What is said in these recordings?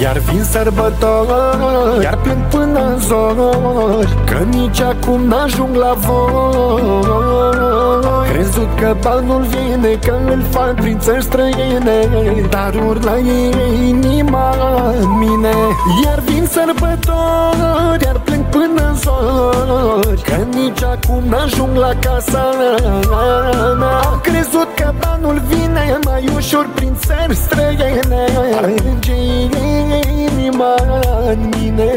Iar vin sărbători, iar plâng până în zori, că nici acum n-ajung la voi. Crezut că banul vine, că îl fac prin țări străine, dar urla inima în mine. Iar vin sărbători, iar plâng până în zori, că nici acum n-ajung la casa mea. Am crezut că banul vine mai ușor prin țări străine, ar plânge inima în mine.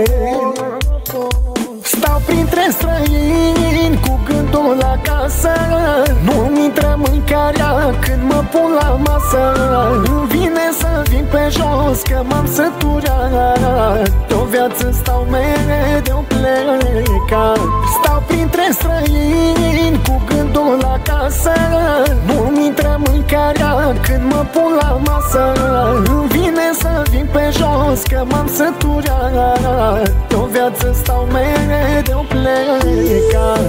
Stau printre străini cu gândul la casă, nu-mi intră mâncarea când mă pun la masă. Îmi vine să vin pe jos că m-am săturat, o viață stau mereu plecat. Stau printre străini cu gândul la casă, nu-mi intră mâncarea când mă pun la masă. Îmi vine să vin pe jos că m-am săturat, o viață stau mereu plecat.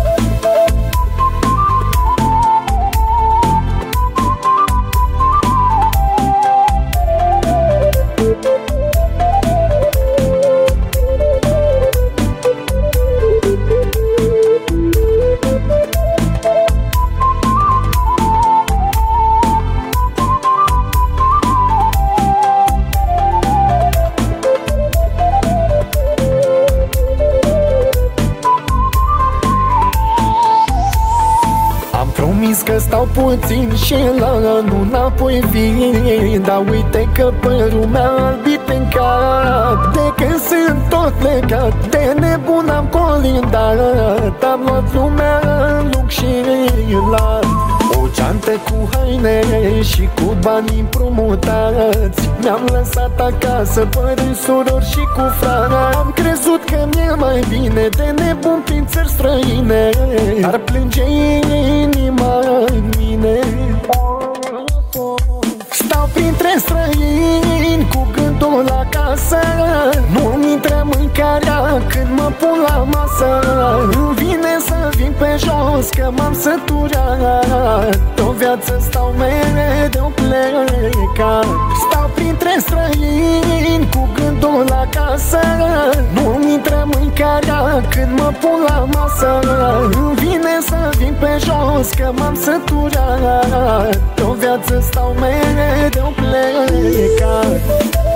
Promis că stau puțin și la anul înapoi vin, dar uite că părul mi-a albit în cap. De când sunt tot legat, de nebun am colindat, am luat lumea în lung și în lat. O geantă cu haine și cu bani împrumutați, mi-am lăsat acasă părinți, surori și cu frate. Am crezut că mi-e mai bine, de nebun prin țări străine, ar plânge inima în mine. Stau printre străini cu gândul la casă, nu-mi intră mâncarea când mă pun la masă. Îmi vine să vin pe jos că m-am săturat, o viață stau mereu plecat. Stau printre străini cu gândul la casă, nu-mi intră mâncarea când mă pun la masă. Îmi vine să vin pe jos că m-am săturat, o viață stau mereu plecat.